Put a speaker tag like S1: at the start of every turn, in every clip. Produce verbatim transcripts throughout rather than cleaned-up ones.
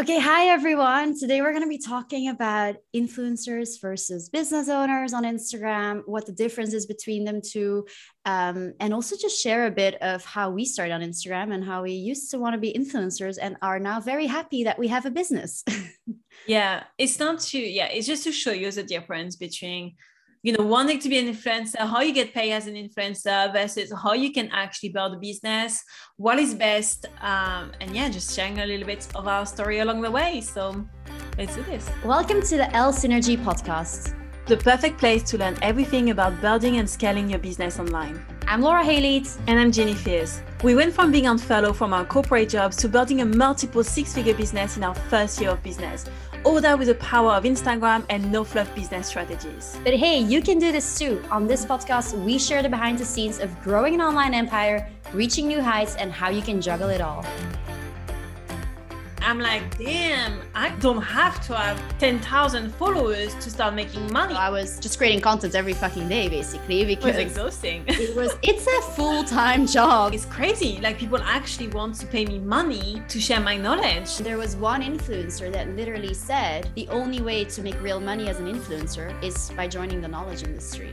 S1: Okay, hi everyone. Today we're going to be talking about influencers versus business owners on Instagram, what the difference is between them two, um, and also just share a bit of how we started on Instagram and how we used to want to be influencers and are now very happy that we have a business.
S2: Yeah, it's not to, yeah, it's just to show you the difference between, you know, wanting to be an influencer, how you get paid as an influencer versus how you can actually build a business, what is best. Um, and yeah, just sharing a little bit of our story along the way. So let's do this.
S1: Welcome to the L Synergy podcast,
S2: the perfect place to learn everything about building and scaling your business online.
S1: I'm Laura Haley.
S2: And I'm Jenny Fears. We went from being on furlough from our corporate jobs to building a multiple six-figure business in our first year of business. All that with the power of Instagram and no fluff business strategies.
S1: But hey, you can do this too. On this podcast, we share the behind the scenes of growing an online empire, reaching new heights, and how you can juggle it all.
S2: I'm like, damn, I don't have to have ten thousand followers to start making money.
S1: I was just creating content every fucking day, basically, because
S2: it was exhausting.
S1: it was, it's a full-time job.
S2: It's crazy. Like, people actually want to pay me money to share my knowledge.
S1: There was one influencer that literally said the only way to make real money as an influencer is by joining the knowledge industry.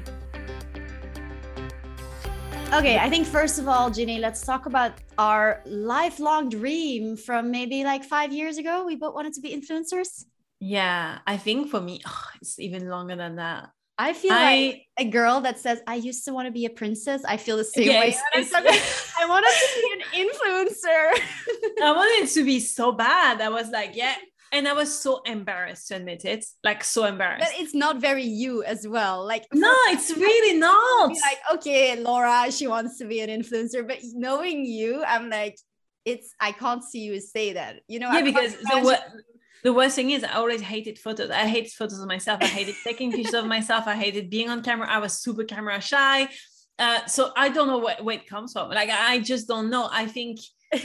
S1: Okay, I think first of all, Ginny, let's talk about our lifelong dream from maybe like five years ago. We both wanted to be influencers.
S2: Yeah, I think for me, oh, it's even longer than that.
S1: I feel I, like a girl that says, I used to want to be a princess. I feel the same
S2: yes,
S1: way. I wanted to be an influencer.
S2: I wanted to be so bad. I was like, yeah. And I was so embarrassed to admit it, like so embarrassed.
S1: But it's not very you as well. Like
S2: no, it's really not.
S1: Be like, okay, Laura, she wants to be an influencer, but knowing you, I'm like, it's I can't see you say that. You know,
S2: yeah, because the what. The worst thing is I always hated photos. I hated photos of myself. I hated taking pictures of myself. I hated being on camera. I was super camera shy. Uh, so I don't know what, where it comes from. Like, I just don't know. I think,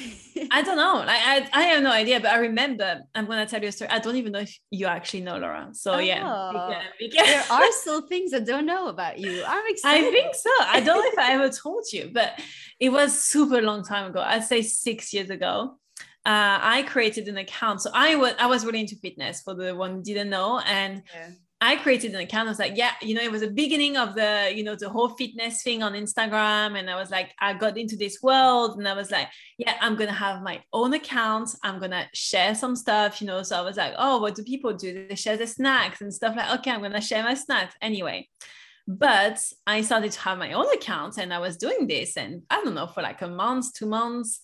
S2: I don't know. Like, I, I have no idea, but I remember, I'm going to tell you a story. I don't even know if you actually know, Laura. So oh, yeah.
S1: We can, we can. There are still things I don't know about you. I'm excited.
S2: I think so. I don't know if I ever told you, but it was super long time ago. I'd say six years ago. Uh, I created an account. So I was I was really into fitness for the one who didn't know. And yeah. I created an account. I was like, yeah, you know, it was the beginning of the, you know, the whole fitness thing on Instagram. And I was like, I got into this world and I was like, yeah, I'm going to have my own account. I'm going to share some stuff, you know. So I was like, oh, what do people do? They share the snacks and stuff like, okay, I'm going to share my snacks anyway. But I started to have my own account and I was doing this. And I don't know, for like a month, two months.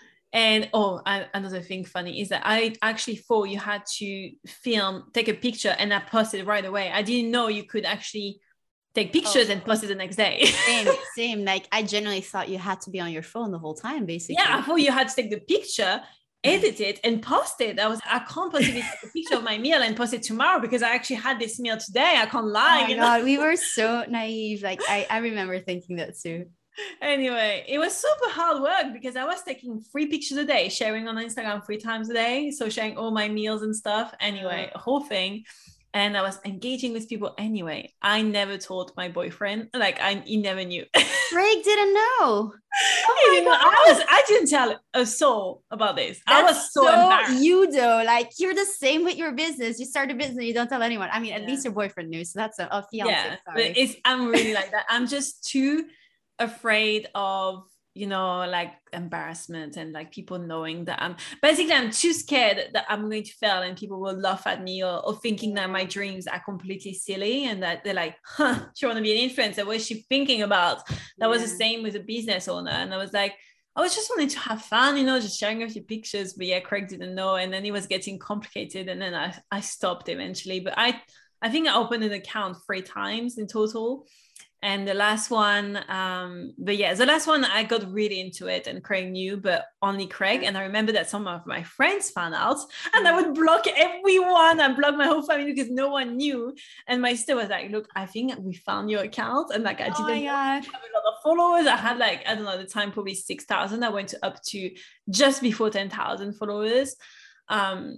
S2: And oh, I, another thing funny is that I actually thought you had to film, take a picture and I posted right away. I didn't know you could actually take pictures oh. and post it the next day.
S1: Same, same. Like I generally thought you had to be on your phone the whole time, basically.
S2: Yeah, I thought you had to take the picture, edit it and post it. I was, I can't possibly take a picture of my meal and post it tomorrow because I actually had this meal today. I can't lie.
S1: Oh my God, we were so naive. Like I, I remember thinking that too.
S2: Anyway, it was super hard work because I was taking three pictures a day, sharing on Instagram three times a day. So sharing all my meals and stuff. Anyway, a whole thing. And I was engaging with people anyway. I never told my boyfriend, like I he never knew.
S1: Craig didn't know.
S2: Oh my God. I was I didn't tell a soul about this. That's I was so, so embarrassed.
S1: You though, like you're the same with your business. You start a business, you don't tell anyone. I mean, at yeah. least your boyfriend knew. So that's a, a fiance.
S2: Yeah,
S1: sorry.
S2: But it's I'm really like that. I'm just too afraid of, you know, like embarrassment and like people knowing that I'm basically I'm too scared that I'm going to fail and people will laugh at me or, or thinking that my dreams are completely silly and that they're like, huh, she want to be an influencer. What is she thinking about? That yeah. was the same with a business owner. And I was like, I was just wanting to have fun, you know, just sharing a few pictures. But yeah, Craig didn't know. And then it was getting complicated. And then I, I stopped eventually. But I, I think I opened an account three times in total. And the last one, um, but yeah, the last one, I got really into it and Craig knew, but only Craig. And I remember that some of my friends found out and I would block everyone. I blocked my whole family because no one knew. And my sister was like, look, I think we found your account. And like, I didn't
S1: oh
S2: have a lot of followers. I had like, I don't know, at the time, probably six thousand. I went to up to just before ten thousand followers. Um,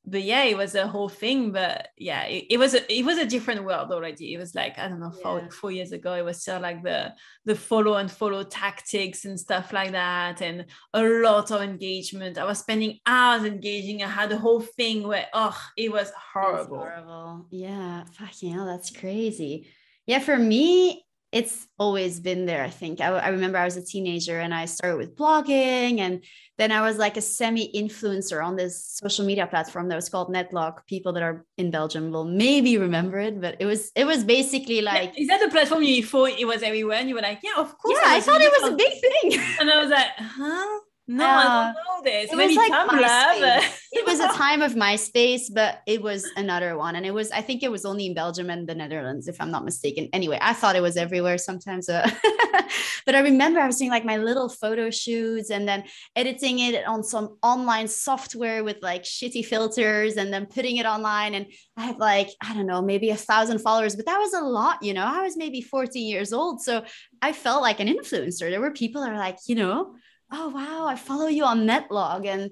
S2: but yeah, it was a whole thing. But yeah, it, it was a, it was a different world already. It was like, I don't know, four,
S1: Yeah.
S2: four years ago, it was still like the the follow and follow tactics and stuff like that, and a lot of engagement. I was spending hours engaging. I had a whole thing where, oh, it was horrible.
S1: It's horrible. Yeah, fucking hell, that's crazy. Yeah, for me, it's always been there. I think I, I remember I was a teenager and I started with blogging, and then I was like a semi-influencer on this social media platform that was called Netlog. People that are in Belgium will maybe remember it, but it was it was basically like,
S2: is that the platform you thought it was everywhere? And you were like, yeah, of course.
S1: Yeah, I, I thought it was a big thing.
S2: And I was like, huh? No, uh, I don't know this.
S1: It
S2: Maybe
S1: was like
S2: Tumblr, but...
S1: It was a time of MySpace, but it was another one. And it was, I think it was only in Belgium and the Netherlands, if I'm not mistaken. Anyway, I thought it was everywhere sometimes. Uh, but I remember I was doing like my little photo shoots and then editing it on some online software with like shitty filters and then putting it online. And I had like, I don't know, maybe a thousand followers, but that was a lot, you know, I was maybe fourteen years old. So I felt like an influencer. There were people that are like, you know, oh, wow, I follow you on Netlog. And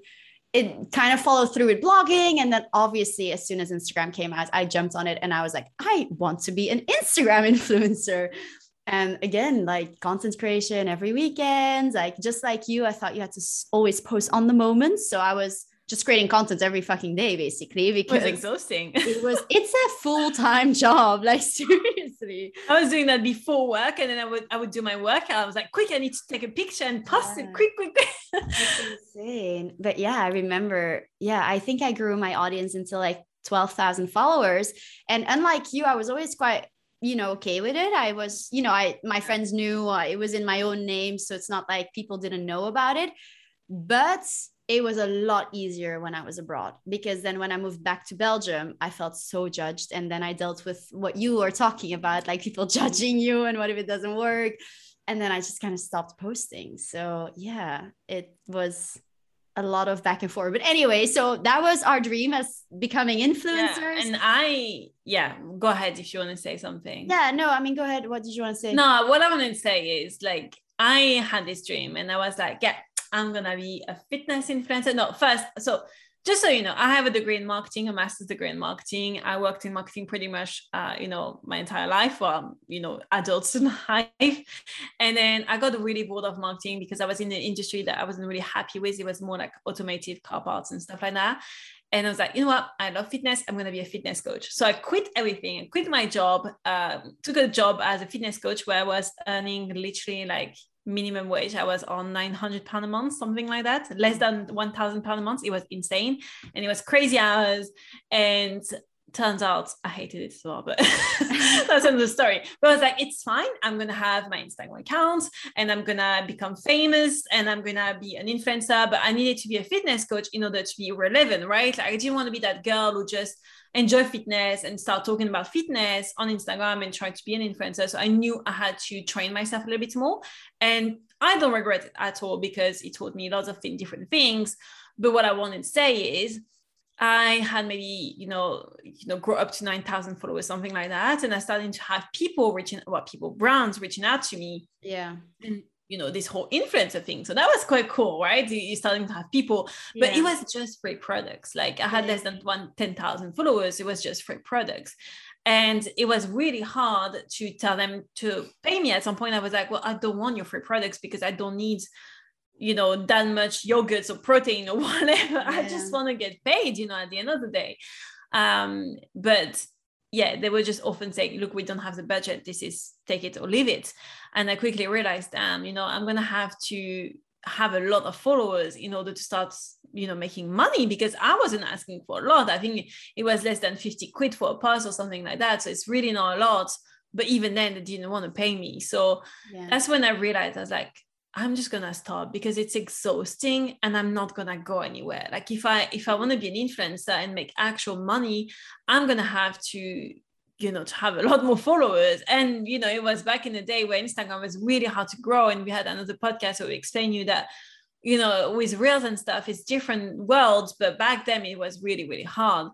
S1: it kind of followed through with blogging. And then obviously, as soon as Instagram came out, I jumped on it and I was like, I want to be an Instagram influencer. And again, like content creation every weekend, like just like you, I thought you had to always post on the moment. So I was just creating content every fucking day, basically, because
S2: it was exhausting.
S1: it was, it's a full-time job. Like seriously.
S2: I was doing that before work, and then I would, I would do my workout. I was like, quick, I need to take a picture and post yeah. it quick, quick, quick.
S1: It's insane. But yeah, I remember, yeah, I think I grew my audience into like twelve thousand followers. And unlike you, I was always quite, you know, okay with it. I was, you know, I, my friends knew uh, it was in my own name. So it's not like people didn't know about it, but it was a lot easier when I was abroad, because then when I moved back to Belgium, I felt so judged. And then I dealt with what you were talking about, like people judging you and what if it doesn't work. And then I just kind of stopped posting. So yeah, it was a lot of back and forth. But anyway, so that was our dream as becoming influencers.
S2: Yeah, and I, yeah, go ahead if you want to say something.
S1: Yeah, no, I mean, go ahead. What did you want to say?
S2: No, what I want to say is like, I had this dream and I was like, yeah, I'm going to be a fitness influencer. No, first, so just so you know, I have a degree in marketing, a master's degree in marketing. I worked in marketing pretty much, uh, you know, my entire life, well, you know, adults life. And then I got really bored of marketing because I was in an industry that I wasn't really happy with. It was more like automotive car parts and stuff like that. And I was like, you know what? I love fitness. I'm going to be a fitness coach. So I quit everything. I quit my job, um, took a job as a fitness coach where I was earning literally like minimum wage. I was on nine hundred pounds a month, something like that, less than one thousand pounds a month. It was insane. And it was crazy hours. And turns out I hated it as well, but that's another story. But I was like, it's fine. I'm going to have my Instagram account and I'm going to become famous and I'm going to be an influencer, but I needed to be a fitness coach in order to be relevant, right? Like I didn't want to be that girl who just enjoy fitness and start talking about fitness on Instagram and try to be an influencer. So I knew I had to train myself a little bit more. And I don't regret it at all because it taught me lots of th- different things. But what I wanted to say is I had maybe, you know, you know, grow up to nine thousand followers, something like that. And I started to have people reaching, well, people, brands reaching out to me.
S1: Yeah.
S2: And, you know, this whole influencer thing. So that was quite cool, right? You're starting to have people, but yeah. It was just free products. Like I had yeah. less than one, ten thousand followers. It was just free products. And it was really hard to tell them to pay me. At some point I was like, well, I don't want your free products because I don't need, you know, that much yogurts or protein or whatever. Yeah. I just want to get paid, you know, at the end of the day. Um, but yeah, they were just often saying, look, we don't have the budget. This is take it or leave it. And I quickly realized, um, you know, I'm going to have to have a lot of followers in order to start, you know, making money because I wasn't asking for a lot. I think it was less than fifty quid for a pass or something like that. So it's really not a lot, but even then they didn't want to pay me. So yeah. That's when I realized I was like, I'm just going to stop because it's exhausting and I'm not going to go anywhere. Like if I, if I want to be an influencer and make actual money, I'm going to have to, you know, to have a lot more followers. And, you know, it was back in the day where Instagram was really hard to grow. And we had another podcast where we explain you that, you know, with Reels and stuff, it's different worlds, but back then it was really, really hard.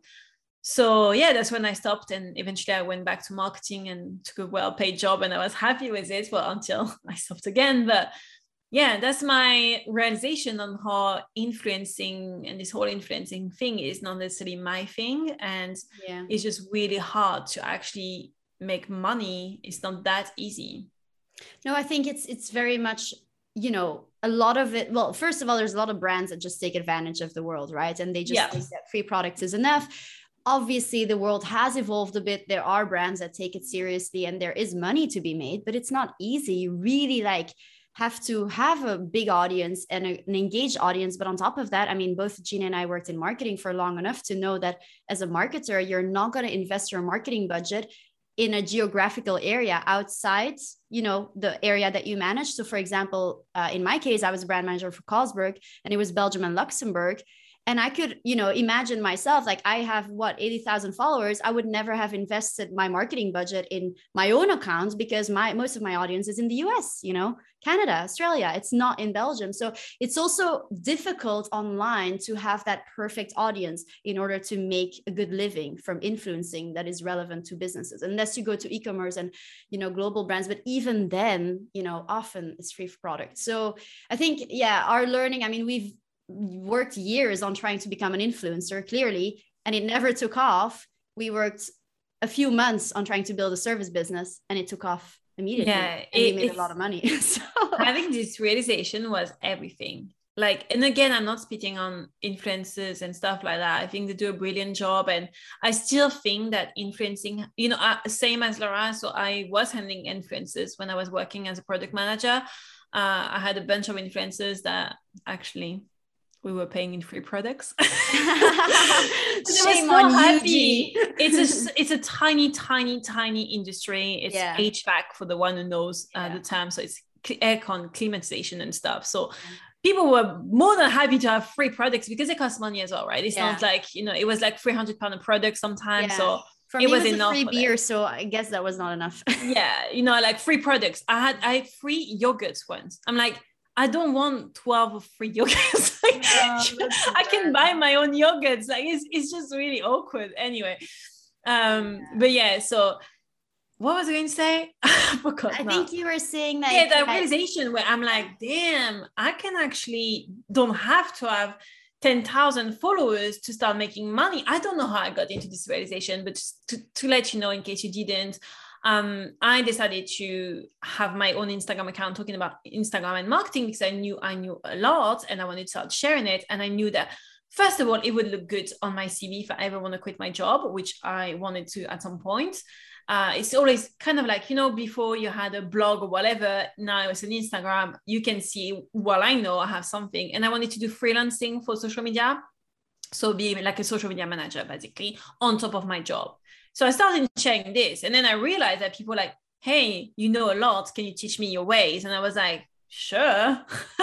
S2: So yeah, that's when I stopped. And eventually I went back to marketing and took a well-paid job and I was happy with it. Well, until I stopped again, but Yeah, that's my realization on how influencing and this whole influencing thing is not necessarily my thing. And
S1: Yeah.
S2: it's just really hard to actually make money. It's not that easy.
S1: No, I think it's it's very much, you know, a lot of it. Well, first of all, there's a lot of brands that just take advantage of the world, right? And they just
S2: Yeah.
S1: think that free products is enough. Obviously, the world has evolved a bit. There are brands that take it seriously and there is money to be made, but it's not easy. You really like have to have a big audience and a, an engaged audience. But on top of that, I mean, both Gina and I worked in marketing for long enough to know that as a marketer, you're not going to invest your marketing budget in a geographical area outside, you know, the area that you manage. So for example, uh, in my case, I was a brand manager for Carlsberg and it was Belgium and Luxembourg. And I could, you know, imagine myself, like I have what, eighty thousand followers. I would never have invested my marketing budget in my own accounts because my most of my audience is in the U S, you know, Canada, Australia. It's not in Belgium. So it's also difficult online to have that perfect audience in order to make a good living from influencing that is relevant to businesses, unless you go to e-commerce and, you know, global brands. But even then, you know, often it's free product. So I think, yeah, our learning, I mean, we've worked years on trying to become an influencer, clearly, and it never took off. We worked a few months on trying to build a service business and it took off immediately.
S2: Yeah,
S1: and
S2: it,
S1: we made a lot of money. So
S2: having this realization was everything. Like, and again, I'm not spitting on influencers and stuff like that. I think they do a brilliant job. And I still think that influencing, you know, uh, same as Laura. So I was handling influencers when I was working as a product manager. Uh, I had a bunch of influencers that actually we were paying in free products.
S1: Shame on happy.
S2: you, G. It's a it's a tiny, tiny, tiny industry. It's yeah. H V A C for the one who knows uh, yeah. the term. So it's aircon, climatization and stuff. So yeah. people were more than happy to have free products because it costs money as well, right? It's yeah. not like, you know, it was like three hundred pounds a product sometimes. Yeah. So
S1: For
S2: it
S1: me,
S2: was,
S1: it was
S2: enough
S1: a free beer, that. So I guess that was not enough.
S2: Yeah, you know, like free products. I had I had free yogurts once. I'm like, I don't want twelve free yogurts. Like, no, I can buy my own yogurts. Like it's it's just really awkward. Anyway, um, yeah. but yeah. So, what was I going to say? I forgot.
S1: I now. think you were saying that.
S2: Yeah, that realization where I'm like, damn, I can actually don't have to have ten thousand followers to start making money. I don't know how I got into this realization, but just to to let you know, in case you didn't. Um, I decided to have my own Instagram account talking about Instagram and marketing because I knew I knew a lot and I wanted to start sharing it. And I knew that, first of all, it would look good on my C V if I ever want to quit my job, which I wanted to at some point. Uh, it's always kind of like, you know, before you had a blog or whatever, now it's an Instagram, you can see, well, I know I have something. And I wanted to do freelancing for social media. So be like a social media manager, basically, on top of my job. So I started sharing this. And then I realized that people were like, hey, you know a lot. Can you teach me your ways? And I was like, sure,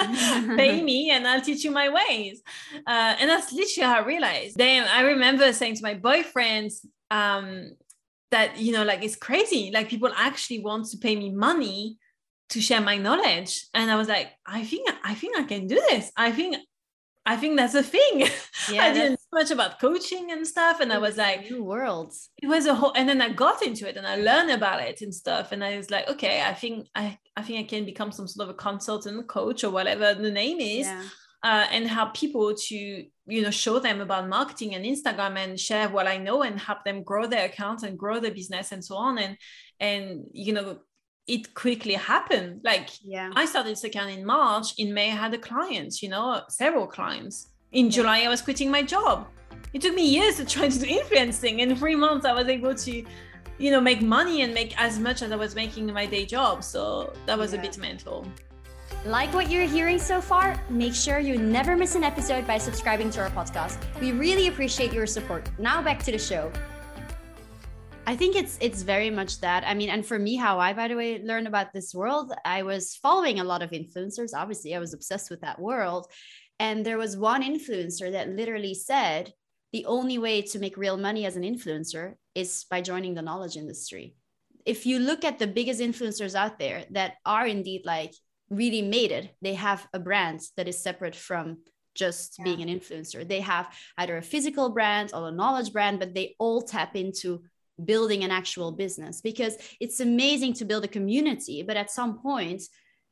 S2: pay me and I'll teach you my ways. Uh, and that's literally how I realized. Then I remember saying to my boyfriends um, that, you know, like, it's crazy. Like people actually want to pay me money to share my knowledge. And I was like, I think, I think I can do this. I think I think that's a thing. Yeah, I didn't know much about coaching and stuff. And I was like,
S1: new worlds.
S2: It was a whole, and then I got into it and I learned about it and stuff. And I was like, okay, I think I, I think I can become some sort of a consultant, coach, or whatever the name is, yeah. uh, and help people to, you know, show them about marketing and Instagram and share what I know and help them grow their accounts and grow their business and so on. And, and, you know, it quickly happened. Like yeah. I started this account in March. In May, I had a client, you know, several clients. In yeah. July, I was quitting my job. It took me years to try to do influencing. In three months, I was able to, you know, make money and make as much as I was making in my day job. So that was yeah. a bit mental.
S1: Like what you're hearing so far? Make sure you never miss an episode by subscribing to our podcast. We really appreciate your support. Now back to the show. I think it's it's very much that. I mean, and for me, how I, by the way, learned about this world, I was following a lot of influencers. Obviously, I was obsessed with that world. And there was one influencer that literally said, the only way to make real money as an influencer is by joining the knowledge industry. If you look at the biggest influencers out there that are indeed like really made it, they have a brand that is separate from just yeah. being an influencer. They have either a physical brand or a knowledge brand, but they all tap into building an actual business, because it's amazing to build a community, but at some point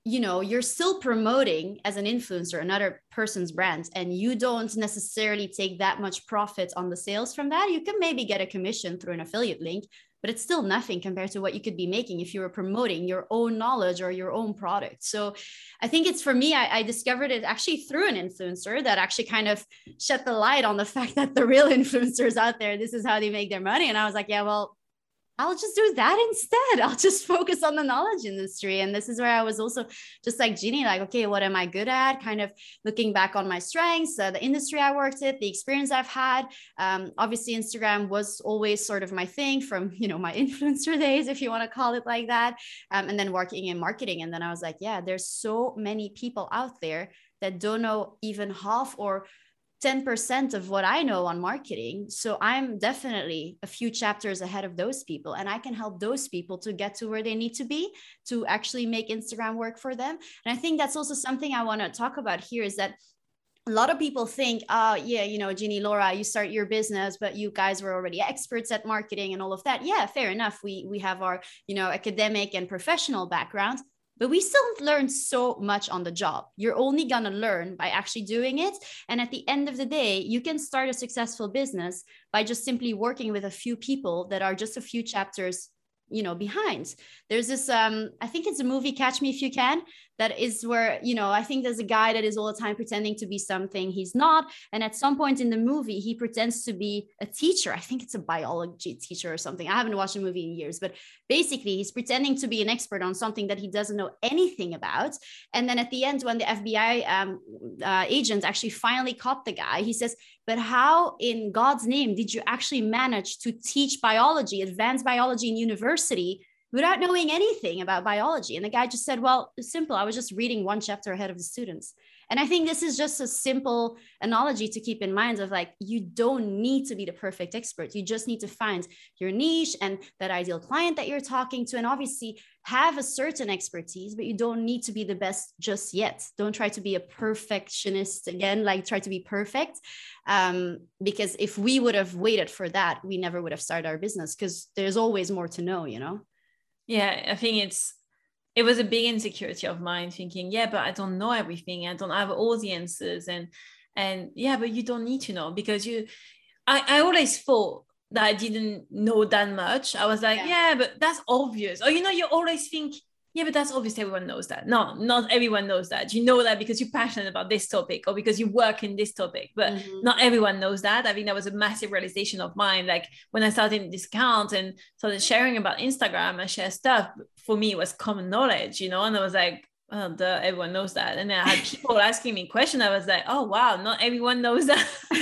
S1: you know, you're still promoting as an influencer another person's brand, and you don't necessarily take that much profit on the sales from that. You can maybe get a commission through an affiliate link, but it's still nothing compared to what you could be making if you were promoting your own knowledge or your own product. So I think it's, for me, I, I discovered it actually through an influencer that actually kind of shed the light on the fact that the real influencers out there, this is how they make their money. And I was like, yeah, well, I'll just do that instead. I'll just focus on the knowledge industry. And this is where I was also just like Jeannie, like, okay, what am I good at? Kind of looking back on my strengths, uh, the industry I worked at, the experience I've had. Um, obviously, Instagram was always sort of my thing from, you know, my influencer days, if you want to call it like that. Um, and then working in marketing. And then I was like, yeah, there's so many people out there that don't know even half or ten percent of what I know on marketing. So I'm definitely a few chapters ahead of those people, and I can help those people to get to where they need to be to actually make Instagram work for them. And I think that's also something I want to talk about here, is that a lot of people think, oh, yeah, you know, Jeannie, Laura, you start your business, but you guys were already experts at marketing and all of that. Yeah, fair enough. We, we have our, you know, academic and professional background, but we still learn so much on the job. You're only going to learn by actually doing it. And at the end of the day, you can start a successful business by just simply working with a few people that are just a few chapters, you know, behind. There's this, um, I think it's a movie, Catch Me If You Can, that is where, you know, I think there's a guy that is all the time pretending to be something he's not. And at some point in the movie, he pretends to be a teacher. I think it's a biology teacher or something. I haven't watched a movie in years, but basically he's pretending to be an expert on something that he doesn't know anything about. And then at the end, when the F B I um, uh, agent actually finally caught the guy, he says, but how in God's name did you actually manage to teach biology, advanced biology in university, without knowing anything about biology? And the guy just said, well, it's simple. I was just reading one chapter ahead of the students. And I think this is just a simple analogy to keep in mind of, like, you don't need to be the perfect expert. You just need to find your niche and that ideal client that you're talking to, and obviously have a certain expertise, but you don't need to be the best just yet. Don't try to be a perfectionist again, like try to be perfect. Um, because if we would have waited for that, we never would have started our business, because there's always more to know, you know?
S2: Yeah, I think it's, it was a big insecurity of mine, thinking, yeah, but I don't know everything. I don't have all the answers. And, and yeah, but you don't need to know, because you, I, I always thought that I didn't know that much. I was like, yeah, yeah but that's obvious. Or, you know, you always think, yeah, but that's obvious. Everyone knows that. No, not everyone knows that. You know that because you're passionate about this topic or because you work in this topic, but mm-hmm. not everyone knows that. I think that was a massive realization of mine. Like when I started this account and started sharing about Instagram and share stuff, for me, it was common knowledge, you know, and I was like, oh, duh, everyone knows that. And then I had people asking me questions. I was like, oh, wow, not everyone knows that.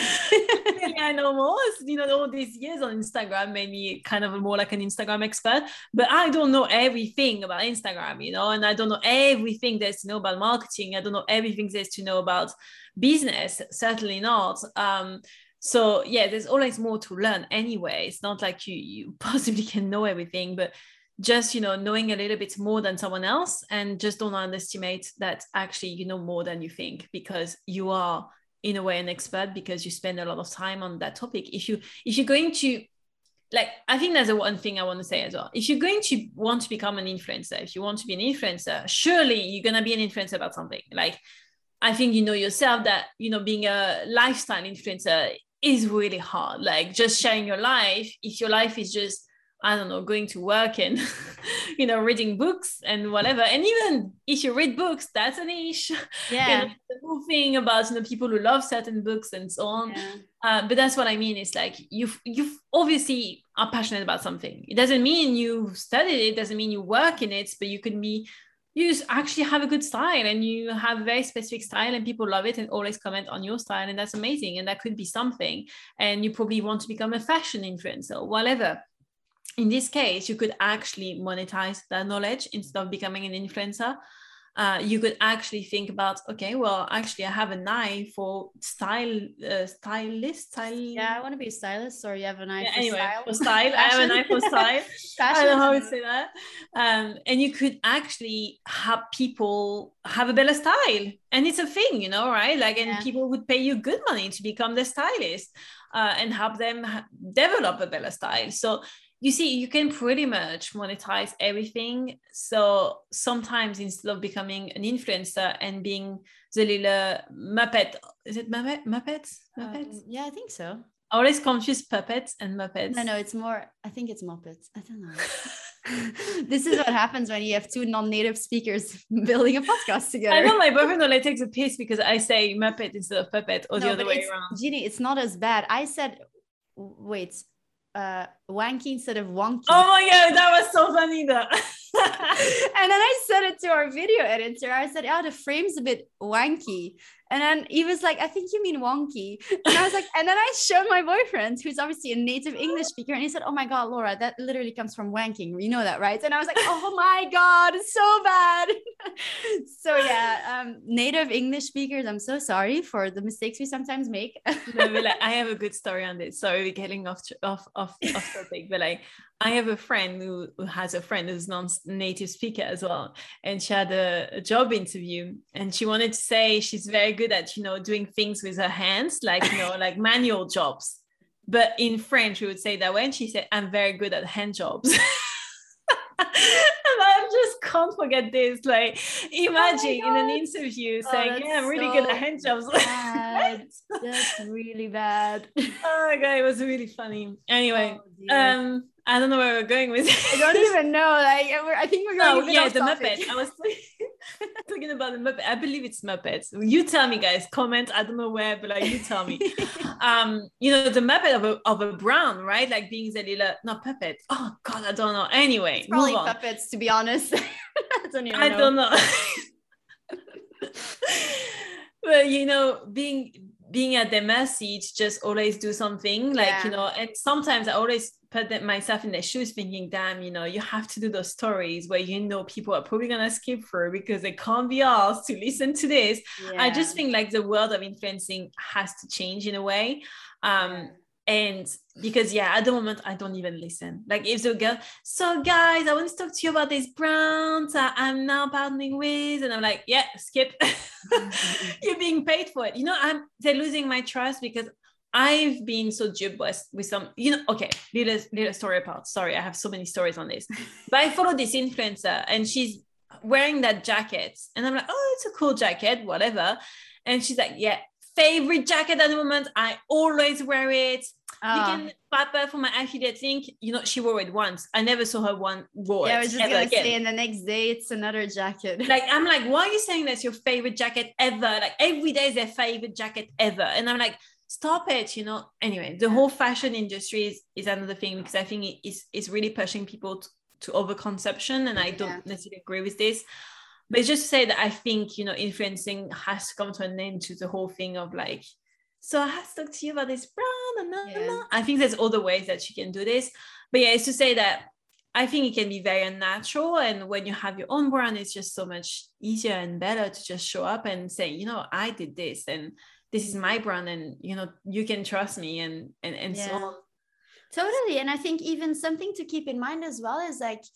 S2: I know more, you know, all these years on Instagram made me kind of more like an Instagram expert, but I don't know everything about Instagram, you know, and I don't know everything there's to know about marketing. I don't know everything there's to know about business, certainly not. Um, so yeah, there's always more to learn anyway. It's not like you, you possibly can know everything, but just, you know, knowing a little bit more than someone else, and just don't underestimate that actually you know more than you think, because you are in a way an expert because you spend a lot of time on that topic. If you if you're going to, like, I think there's a one thing I want to say as well. If you're going to want to become an influencer, if you want to be an influencer, surely you're going to be an influencer about something. Like, I think you know yourself that, you know, being a lifestyle influencer is really hard. Like, just sharing your life, if your life is just, I don't know, going to work and, you know, reading books and whatever. And even if you read books, that's a niche.
S1: Yeah.
S2: You know, the whole thing about, you know, people who love certain books and so on. Yeah. Uh, but that's what I mean. It's like, you've, you've obviously are passionate about something. It doesn't mean you studied it. It doesn't mean you work in it, but you could be, you actually have a good style and you have a very specific style and people love it and always comment on your style. And that's amazing. And that could be something. And you probably want to become a fashion influencer or whatever. In this case, you could actually monetize that knowledge instead of becoming an influencer. Uh, you could actually think about, okay, well, actually, I have an eye for style, uh, stylist. Style.
S1: Yeah, I want to be a stylist, or you have an eye
S2: yeah,
S1: for
S2: anyway,
S1: style.
S2: For style. I have an eye for style. I don't know how to say that. Um, and you could actually have people have a better style. And it's a thing, you know, right? Like, and yeah. people would pay you good money to become the stylist uh, and help them ha- develop a better style. So, you see, you can pretty much monetize everything. So sometimes instead of becoming an influencer and being the little Muppet, is it Muppet? Muppets? Muppets?
S1: Um, yeah, I think so.
S2: I always confuse puppets and Muppets.
S1: No, no, it's more, I think it's Muppets. I don't know. This is what happens when you have two non-native speakers building a podcast together.
S2: I know my boyfriend only takes a piss because I say Muppet instead of puppet, or no, the other way around.
S1: Jeannie, it's not as bad. I said, wait, uh, wanky instead of wonky.
S2: Oh my God, that was so funny though.
S1: And then I said it to our video editor. I said, oh, the frame's a bit wanky. And then he was like, I think you mean wonky. And I was like, and then I showed my boyfriend, who's obviously a native English speaker. And he said, oh my God, Laura, that literally comes from wanking. You know that, right? And I was like, oh my God, it's so bad. So yeah, um, native English speakers, I'm so sorry for the mistakes we sometimes make.
S2: No, but like, I have a good story on this. Sorry, we're getting off, off, off, off topic, but like, I have a friend who, who has a friend who's non-native speaker as well. And she had a, a job interview and she wanted to say she's very good at, you know, doing things with her hands, like, you know, like manual jobs. But in French, we would say that way. And she said, I'm very good at hand jobs. And I just can't forget this. Like, imagine oh in an interview oh, saying, yeah, I'm really so good at hand jobs.
S1: That's really bad.
S2: Oh my God, it was really funny. Anyway, oh, um, I don't know where we're going with it.
S1: I don't even know. Like, I think we're going.
S2: Oh yeah, the topic. Muppet. I was talking about the Muppet. I believe it's Muppets. You tell me, guys. Comment. I don't know where, but like you tell me. um, you know the Muppet of a of a brown, right? Like being the little not puppet. Oh God, I don't know. Anyway,
S1: it's probably puppets, to be honest. I don't even
S2: I
S1: know.
S2: don't know. But you know, being being at their mercy to just always do something like yeah. you know, and sometimes I always put myself in their shoes thinking, damn, you know, you have to do those stories where you know people are probably gonna skip through because they can't be asked to listen to this. Yeah. I just think like the world of influencing has to change in a way. Um yeah. And because yeah, at the moment I don't even listen. Like if the girl, so guys, I want to talk to you about these brands that I'm now partnering with, and I'm like, yeah, skip. You're being paid for it. You know, I'm they're losing my trust because I've been so duped with some, you know, okay, little, little story apart. Sorry, I have so many stories on this. But I follow this influencer and she's wearing that jacket. And I'm like, oh, it's a cool jacket, whatever. And she's like, yeah, favorite jacket at the moment. I always wear it. Uh, you can pop up for my affiliate link. You know, she wore it once. I never saw her one wore
S1: yeah,
S2: it.
S1: I was just going to say, and the next day it's another jacket.
S2: Like, I'm like, why are you saying that's your favorite jacket ever? Like every day is their favorite jacket ever. And I'm like, stop it, you know. Anyway, the whole fashion industry is, is another thing because I think it is, is really pushing people to, to overconsumption, and I don't yeah. necessarily agree with this. But it's just to say that I think, you know, influencing has to come to an end to the whole thing of like, so I have to talk to you about this brand. And yeah. I think there's other ways that you can do this. But yeah, it's to say that I think it can be very unnatural. And when you have your own brand, it's just so much easier and better to just show up and say, you know, I did this and this is my brand, and you know, you can trust me, and and, and yeah. so on.
S1: Totally. And I think even something to keep in mind as well is like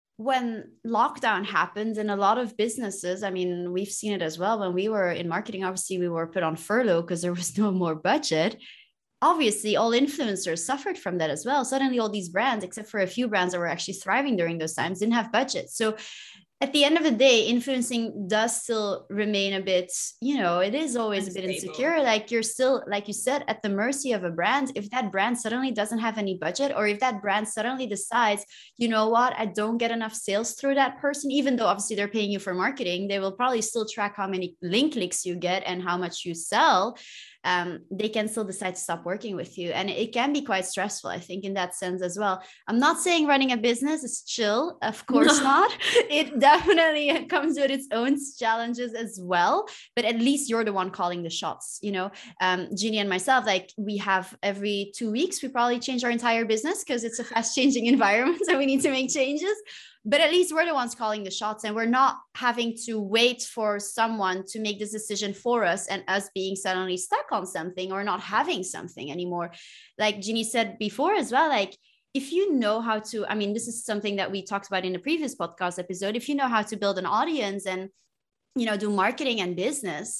S1: when lockdown happened in a lot of businesses, I mean, we've seen it as well. When we were in marketing, obviously we were put on furlough because there was no more budget. Obviously, all influencers suffered from that as well. Suddenly all these brands, except for a few brands that were actually thriving during those times, didn't have budget. So at the end of the day, influencing does still remain a bit, you know, it is always Unstable. a bit insecure. Like you're still, like you said, at the mercy of a brand. If that brand suddenly doesn't have any budget, or if that brand suddenly decides, you know what, I don't get enough sales through that person, even though obviously they're paying you for marketing, they will probably still track how many link clicks you get and how much you sell. Um, they can still decide to stop working with you. And it can be quite stressful, I think, in that sense as well. I'm not saying running a business is chill. Of course no. not. It definitely comes with its own challenges as well. But at least you're the one calling the shots. You know, um, Jeannie and myself, like we have every two weeks, we probably change our entire business because it's a fast changing environment and we need to make changes. But at least we're the ones calling the shots, and we're not having to wait for someone to make this decision for us and us being suddenly stuck on something or not having something anymore. Like Jeannie said before as well, like if you know how to, I mean, this is something that we talked about in the previous podcast episode. If you know how to build an audience and, you know, do marketing and business,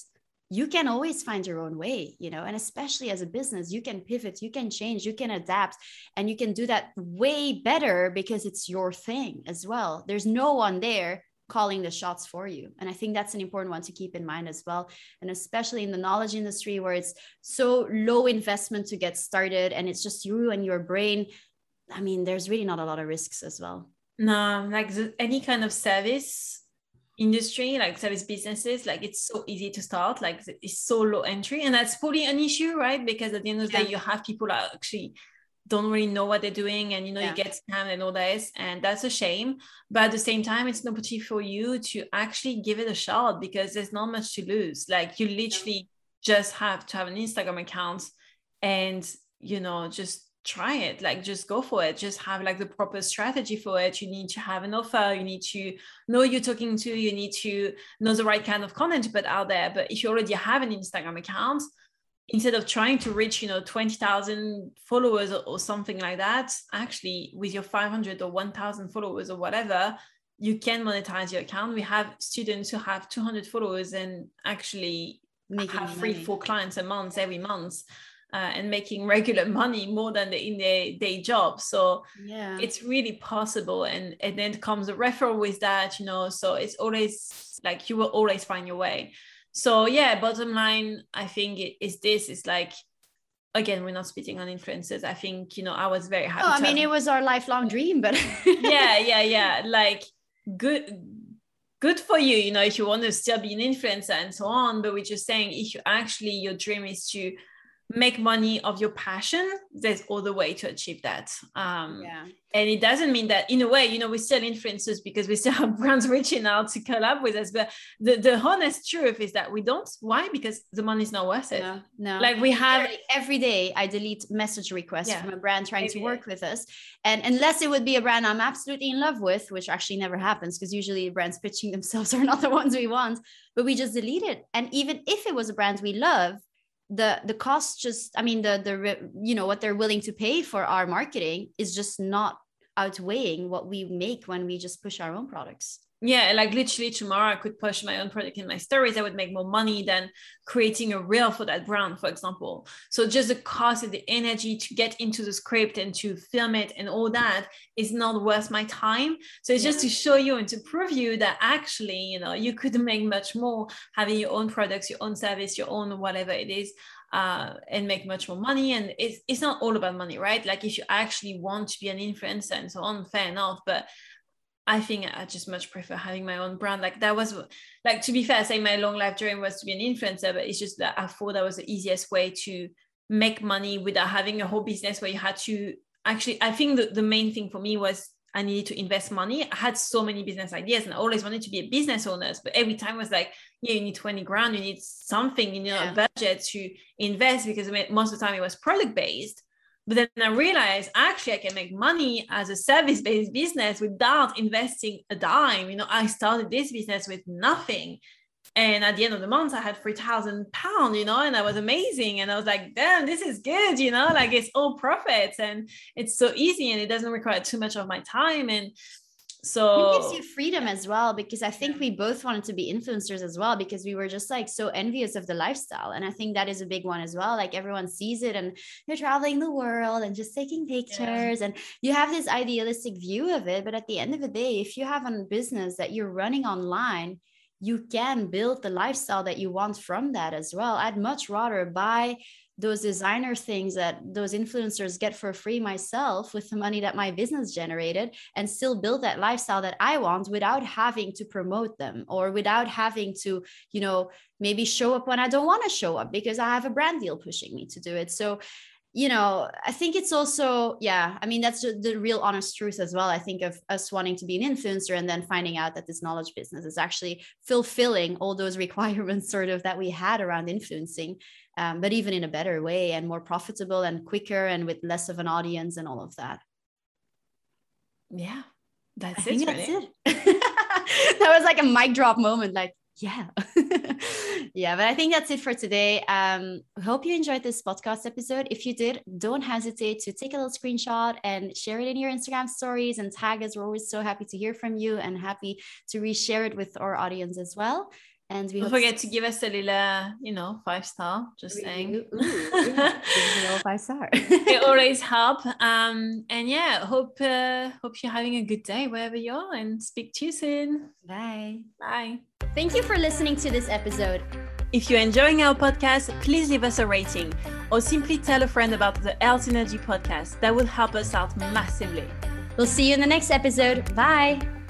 S1: you can always find your own way, you know, and especially as a business, you can pivot, you can change, you can adapt, and you can do that way better because it's your thing as well. There's no one there calling the shots for you. And I think that's an important one to keep in mind as well. And especially in the knowledge industry where it's so low investment to get started and it's just you and your brain. I mean, there's really not a lot of risks as well.
S2: No, like the, any kind of service industry, like service businesses, like it's so easy to start, like it's so low entry, and that's probably an issue, right? Because at the end of the yeah. day, you have people that actually don't really know what they're doing, and you know yeah. you get scammed and all this, and that's a shame. But at the same time, it's an opportunity for you to actually give it a shot, because there's not much to lose. Like you literally yeah. just have to have an Instagram account and, you know, just try it, like just go for it, just have like the proper strategy for it. You need to have an offer, you need to know who you're talking to, you need to know the right kind of content to put out there. But if you already have an Instagram account, instead of trying to reach, you know, twenty thousand followers or, or something like that, actually with your five hundred or one thousand followers or whatever, you can monetize your account. We have students who have two hundred followers and actually Making have three, money. four clients a month every month. Uh, and making regular money more than the, in their day job. So yeah, it's really possible. And, and then comes a referral with that, you know, so it's always like, you will always find your way. So yeah, bottom line, I think it is this, is like, again, we're not spitting on influencers. I think, you know, I was very happy.
S1: Oh, I mean, have... it was our lifelong dream, but
S2: yeah, yeah, yeah. Like good, good for you, you know, if you want to still be an influencer and so on. But we're just saying, if you actually, your dream is to make money of your passion, there's other way to achieve that. Um, yeah. And it doesn't mean that in a way, you know, we're still influencers because we still have brands reaching out to collab with us. But the, the honest truth is that we don't. Why? Because the money is not worth it.
S1: No, no.
S2: Like we have
S1: every day I delete message requests yeah. from a brand trying every to work day. with us. And unless it would be a brand I'm absolutely in love with, which actually never happens because usually brands pitching themselves are not the ones we want, but we just delete it. And even if it was a brand we love, the the cost just, I mean, the the you know what they're willing to pay for our marketing is just not outweighing what we make when we just push our own products.
S2: Yeah, like literally tomorrow I could push my own product in my stories. I would make more money than creating a reel for that brand, for example. So just the cost and the energy to get into the script and to film it and all that is not worth my time. So it's yeah. just to show you and to prove you that actually, you know, you could make much more having your own products, your own service, your own whatever it is, uh, and make much more money. And it's, it's not all about money, right? Like if you actually want to be an influencer and so on, fair enough. But I think I just much prefer having my own brand. Like that was, like, to be fair, saying my long life dream was to be an influencer, but it's just that I thought that was the easiest way to make money without having a whole business where you had to actually, I think that the main thing for me was I needed to invest money. I had so many business ideas and I always wanted to be a business owner, but every time was like, yeah, you need twenty grand, you need something, you know, yeah. a budget to invest, because most of the time it was product based. But then I realized actually I can make money as a service-based business without investing a dime. You know, I started this business with nothing. And at the end of the month, I had three thousand pounds, you know, and that was amazing. And I was like, damn, this is good, you know, like it's all profits and it's so easy and it doesn't require too much of my time. And so
S1: it gives you freedom as well, because I think we both wanted to be influencers as well, because we were just like so envious of the lifestyle. And I think that is a big one as well. Like everyone sees it and they're traveling the world and just taking pictures yeah. and you have this idealistic view of it. But at the end of the day, if you have a business that you're running online, you can build the lifestyle that you want from that as well. I'd much rather buy those designer things that those influencers get for free myself with the money that my business generated and still build that lifestyle that I want without having to promote them or without having to, you know, maybe show up when I don't want to show up because I have a brand deal pushing me to do it. So, you know, I think it's also, yeah, I mean, that's the real honest truth as well. I think of us wanting to be an influencer and then finding out that this knowledge business is actually fulfilling all those requirements sort of that we had around influencing. Um, but even in a better way and more profitable and quicker and with less of an audience and all of that.
S2: Yeah, that's
S1: I
S2: it.
S1: Think that's it. That was like a mic drop moment. Like, yeah. Yeah, but I think that's it for today. Um, I hope you enjoyed this podcast episode. If you did, don't hesitate to take a little screenshot and share it in your Instagram stories and tag us. We're always so happy to hear from you and happy to reshare it with our audience as well. And we
S2: don't
S1: hope
S2: forget to give us a little, you know, five star. Just saying.
S1: Ooh, ooh, a little five star.
S2: It always help. Um, and yeah, hope uh, hope you're having a good day wherever you are, and speak to you soon.
S1: Bye.
S2: Bye.
S1: Thank you for listening to this episode.
S2: If you're enjoying our podcast, please leave us a rating or simply tell a friend about the Health Synergy podcast. That will help us out massively.
S1: We'll see you in the next episode. Bye.